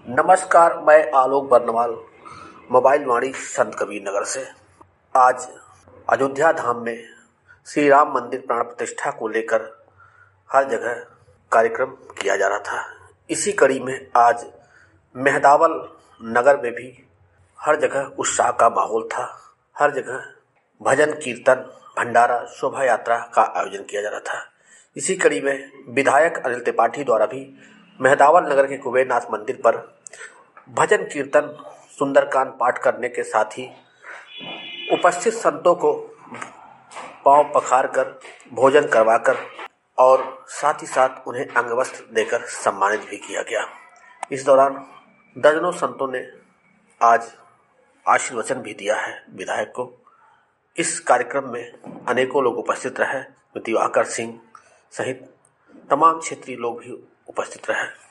नमस्कार, मैं आलोक बर्नवाल मोबाइल वाणी संत कबीर नगर से। आज अयोध्या धाम में श्री राम मंदिर प्राण प्रतिष्ठा को लेकर हर जगह कार्यक्रम किया जा रहा था। इसी कड़ी में आज मेहदावल नगर में भी हर जगह उत्साह का माहौल था। हर जगह भजन कीर्तन भंडारा शोभा यात्रा का आयोजन किया जा रहा था। इसी कड़ी में विधायक अनिल त्रिपाठी द्वारा भी मेहदावल नगर के कुबेरनाथ मंदिर पर भजन कीर्तन सुंदरकांड पाठ करने के साथ ही उपस्थित संतों को पांव पखार कर भोजन करवाकर और साथ ही साथ उन्हें अंगवस्त्र देकर सम्मानित भी किया गया। इस दौरान दर्जनों संतों ने आज आशीर्वचन भी दिया है विधायक को। इस कार्यक्रम में अनेकों लोग उपस्थित रहे। दिवाकर सिंह सहित तमाम क्षेत्रीय लोग भी उपस्थित रहे।